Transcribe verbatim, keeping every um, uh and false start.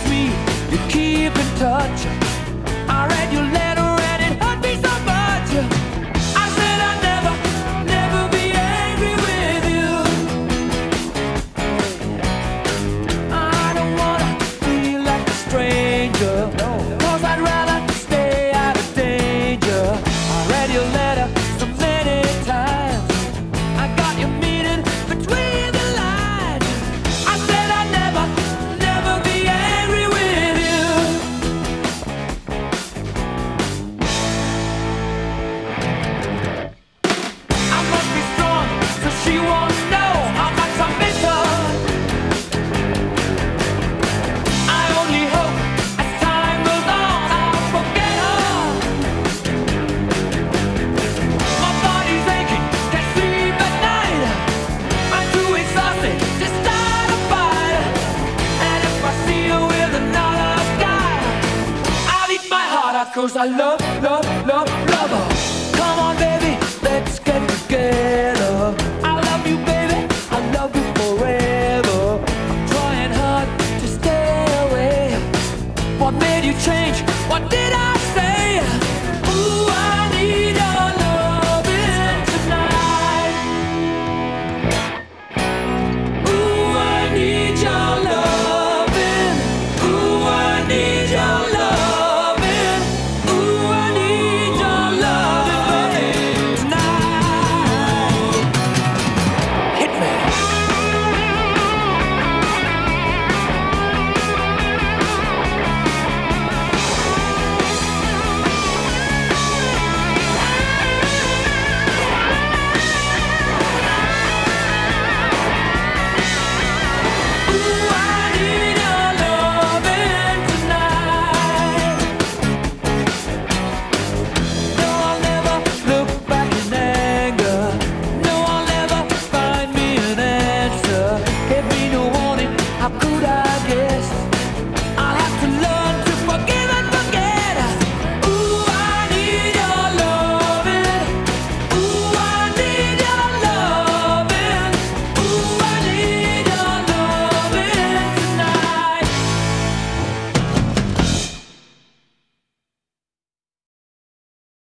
sweet, you keep in touch. I read your letter and it hurt me so much. I said I'd never, never be angry with you. I don't wanna feel like a stranger, cause I'd rather stay out of danger. I read your letter so many times, I got your meaning between the lines. I said I'd never, never be angry with you. I must be strong so she won't know how much I miss her. I only hope as time goes on I'll forget her. My body's aching, can't sleep at night. I'm too exhausted to start a fight. And if I see you with another guy, I'll eat my heart out, cause I love, love, love, love her. Come on baby, let's get together. I love you baby, I love you forever. I'm trying hard to stay away. What made you change? What did I